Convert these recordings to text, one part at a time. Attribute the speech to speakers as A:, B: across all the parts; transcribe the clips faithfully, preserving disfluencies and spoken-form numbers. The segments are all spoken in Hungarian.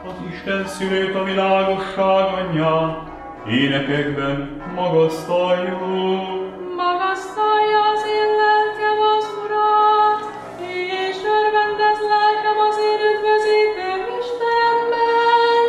A: az Isten szülőt, a világosság anyját, énekekben magasztaljuk.
B: Magasztalja az én lelkem az Urat, és örvendez lelkem az én üdvözítőm Istenben.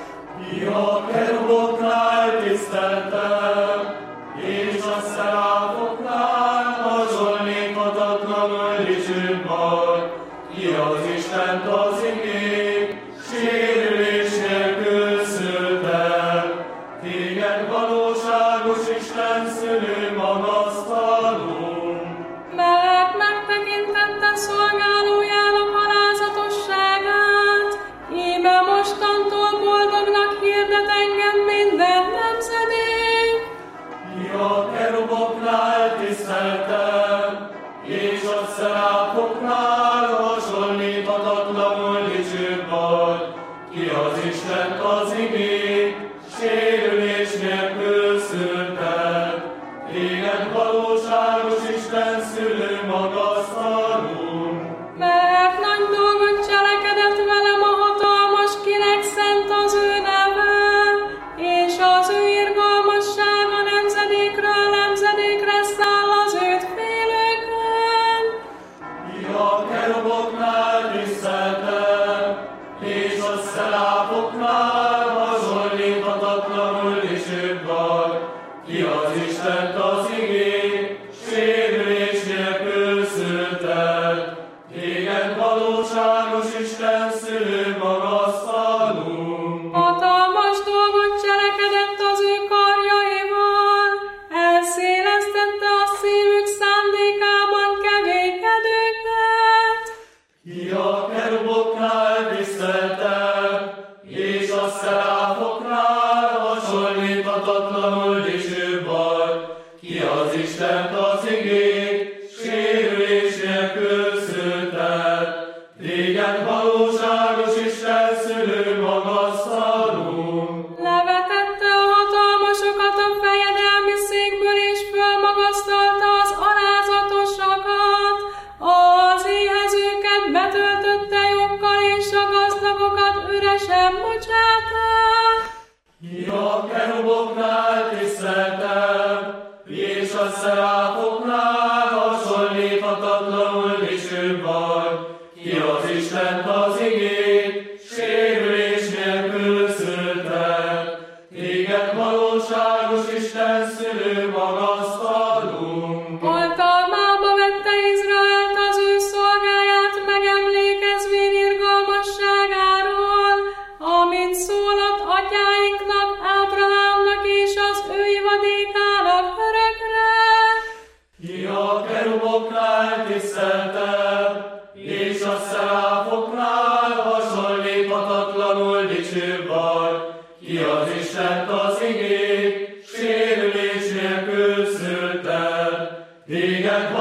C: Ja, keruboknál tiszteltem, és a szeráfoknál hasonlíthatatlanul dicsőbb vagy. Ki az Istent az igény, sérülés nélkül szültem. Téged valóságos Isten szülő magasztalunk.
B: Mert megtekintette szolgálójának alázatosságát, íme mostantól boldognak hirdet engem minden nemzedék.
C: Ja, keruboknál tiszteltem, és a szeráfoknál hasonlíthatatlanul dicsőbb vagy. Ki az Istent az igény, sérülés nélkül szülted. Téged valóságos Isten szülő magasztalunk.
B: Mert nagy dolgot cselekedett velem a hatalmas, kinek szent az ő neve, és az ő irgalmassága nemzedékről nemzedékre száll az őt félőkön.
C: Ja, keruboknál tiszteltem, és a szeráfoknál hasonlíthatatlanul dicsőbb vagy. Ki az Istent az igény, sérülés nélkül szülted. Téged valóságos Isten szülő magasztalunk.
B: Hatalmas dolgot cselekedett az ő karjaival, elszélesztette a szívük szándékában keménykedőket.
C: Ja, keruboknál tiszteltem, és a szeráfoknál hasonlíthatatlanul dicsőbb vagy. Ki az Istent az igény, sérülés nélkül szülted. Téged valóságos Isten szülő magasztalunk.
B: Levetette a hatalmasokat a fejedelmi székből, és fölmagasztalta az alázatosakat. Az éhezőket betöltötte joggal, és a gazdagokat üresen bocsátta.
C: Ja, keruboknál tiszteltem, és a szeráfoknál hasonlíthatatlanul dicsőbb vagy. Ki az Istent az igény, sérülés nélkül szülted. Téged valóságos Isten szülő magasztalunk.
B: Oltalmába vette Izraelt az ő szolgáját, megemlékezvén irgalmasságáról, amit szólott atyáinknak, Ábrahámnak és az ő ivadékának örökre.
C: Ja, keruboknál tiszteltem, és a szeráfoknál hasonlíthatatlanul dicsőbb vagy. Ki az Istent az igény, sérülés nélkül szülted. Téged